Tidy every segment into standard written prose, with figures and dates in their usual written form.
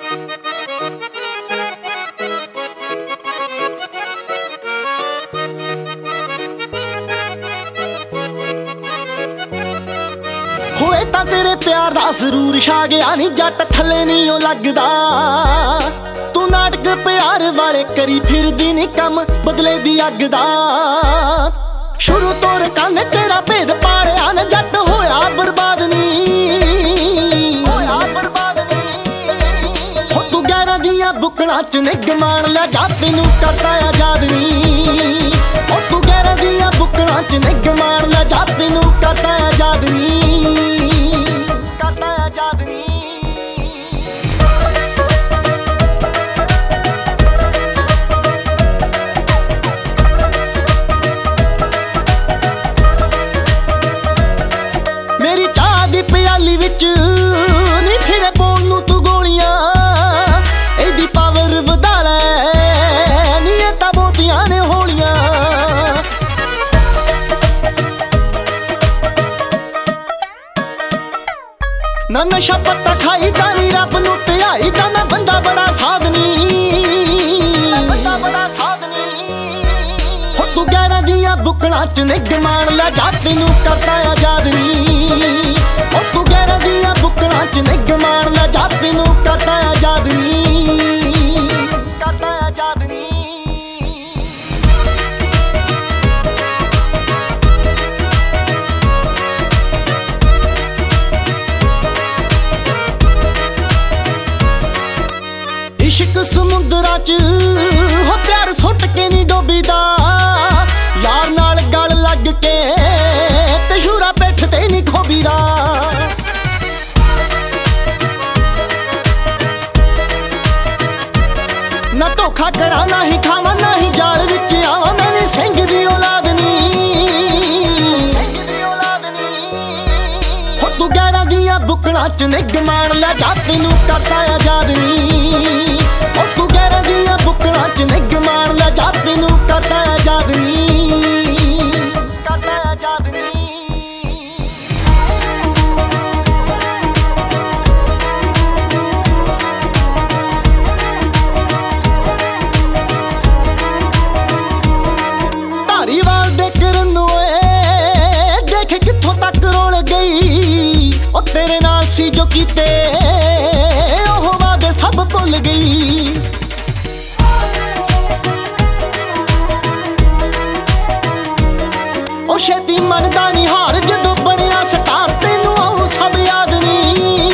ਹੋਏ ਤਾਂ ਤੇਰੇ ਪਿਆਰ ਦਾ ਜ਼ਰੂਰ ਛਾ ਗਿਆ ਨੀ ਜੱਟ ਥੱਲੇ ਨੀ ਉਹ ਲੱਗਦਾ। ਤੂੰ ਨਾਟਕ ਪਿਆਰ ਵਾਲੇ ਕਰੀ ਫਿਰਦੀ ਨੀ ਕੰਮ ਬਦਲੇ ਦੀ ਅੱਗ ਦਾ। ਸ਼ੁਰੂ ਤੋਂ ਰਕਾਨੇ ਤੇਰਾ ਭੇਦ ਪਾੜਿਆ ਨਾ ਜੱਟ ਹੋਇਆ ਬਰਬਾਦ ਨੀ ਹੋਇਆ ਬਰਬਾਦ ਨੀ। ਹੋ ਤੂੰ ਗੈਰਾਂ ਦੀਆਂ ਬੁੱਕਲਾਂ ਚ ਨਿੱਘ ਮਾਣ ਲੈ ਜਾ ਤੈਨੂੰ ਕਰਦਾ ਆਜ਼ਾਦ ਨੀ। ਹੋ ਤੂੰ ਗੈਰਾਂ ਦੀਆਂ ਬੁੱਕਲਾਂ ਚ ਨਿੱਘ ਮਾਣ ਲੈ ਜਾ ਤੈਨੂੰ ਕਰਦਾ ਆਜ਼ਾਦ ਨੀ ਕਰਦਾ ਆਜ਼ਾਦ ਨੀ। ਮੇਰੀ ਚਾਹ ਦੀ ਪਿਆਲੀ ਵਿੱਚ ਨੀ ਫਿਰੇ ਪਾਉਣ ਨੂੰ ਤੂੰ ਗੋਲੀਆਂ। ਇਹਦੀ ਪਾਵਰ ਵਧਾ ਲੈ ਨੀ ਇਹ ਤਾਂ ਬਹੁਤੀਆਂ ਨੇ ਹੌਲੀਆਂ। ਨਾ ਨਸ਼ਾ ਪੱਤਾ ਖਾਈ ਤਾਂ ਨੀ ਰੱਬ ਨੂੰ ਧਿਆਈ ਤਾਂ ਮੈਂ ਬੰਦਾ ਬੜਾ ਸਾਧਨੀ ਬੰਦਾ ਬੜਾ ਸਾਧਨੀ। ਹੋ ਤੂੰ ਗੈਰਾਂ ਦੀਆਂ ਬੁੱਕਲਾਂ ਚ ਨਿੱਘ ਮਾਣ ਲੈ ਜਾ ਤੈਨੂੰ ਕਰਦਾ ਆਜ਼ਾਦ ਨੀ। ਹੋ ਤੂੰ ਗੈਰਾਂ ਦੀਆਂ ਬੁੱਕਲਾਂ ਚ ਨਿੱਘ ਮਾਣ ਲੈ ਜਾ ਤੈਨੂੰ ਕਰਦਾ ਆਜ਼ਾਦ ਨੀ ਕਰਦਾ ਆਜ਼ਾਦ ਨੀ। ਇਸ਼ਕ ਸਮੁੰਦਰਾਂ ਚ ਹੋ ਪਿਆਰ ਸੁੱਟ ਕੇ ਨੀ ਡੋਬੀਦਾ। ਯਾਰ ਨਾਲ ਗਲ ਲੱਗ ਕੇ ਤੇ ਸ਼ੂਰਾ ਪਿੱਠ ਤੇ ਨੀ ਖੋਬੀਦਾ। ਨਾ ਧੋਖਾ ਕਰਾਂ ਨਾ ਹੀ ਖਾਵਾਂ ਨਾ ਹੀ ਜਾਲ ਵਿੱਚ ਆਵਾਂ। ਮੈਂ ਨੀ ਸਿੰਘ ਦੀ ਔਲਾਦ ਨੀ ਸਿੰਘ ਦੀ ਔਲਾਦ ਨੀ। ਹੋ ਤੂੰ ਗੈਰਾਂ ਦੀਆਂ ਬੁੱਕਲਾਂ ਚ ਨਿੱਘ ਮਾਣ ਲੈ ਜਾ ਤੈਨੂੰ ਕਰਦਾ ਆਜ਼ਾਦ ਨੀ। ਹੋ ਤੂੰ ਗੈਰਾਂ ਦੀਆਂ ਬੁੱਕਲਾਂ ਚ ਨਿੱਘ ਮਾਣ ਲੈ ਜਾ ਤੈਨੂੰ ਕਰਦਾ ਆਜ਼ਾਦ ਨੀ ਕਰਦਾ ਆਜ਼ਾਦ ਨੀ। ਧਾਰੀਵਾਲ ਦੇ ਕਰਨ ਓਏ ਦੇਖ ਕਿੱਥੋਂ ਤੱਕ ਰੋਲ ਗਈ। ਉਹ ਤੇਰੇ ਨਾਲ ਸੀ ਜੋ ਕੀਤੇ ਉਹ ਵਾਦੇ ਸਭ ਭੁੱਲ ਗਈ। ਉਹ ਛੇਤੀ ਮੰਨਦਾ ਨੀ ਹਾਰ ਜਦੋਂ ਬਣਿਆ ਸਟਾਰ ਤੈਨੂੰ ਆਉ ਸਭ ਯਾਦ ਨੀ।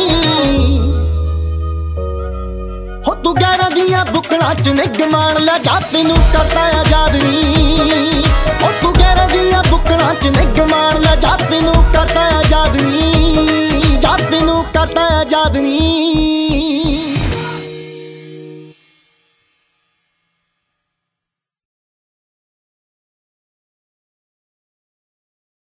ਹੋ ਤੂੰ ਗੈਰਾਂ ਦੀਆਂ ਬੁੱਕਲਾਂ ਚ ਨਿੱਘ ਮਾਣ ਲੈ ਜਾ ਤੈਨੂੰ ਕਰਦਾ ਆਜ਼ਾਦ ਨੀ। ਹੋ ਤੂੰ ਗੈਰਾਂ ਦੀਆਂ ਬੁੱਕਲਾਂ ਚ ਨਿੱਘ ਮਾਣ ਲੈ ਜਾ ਤੈਨੂੰ ਕਰਦਾ ਆਜ਼ਾਦ ਨੀ ਜਾ ਤੈਨੂੰ ਕਰਦਾ ਆਜ਼ਾਦ ਨੀ।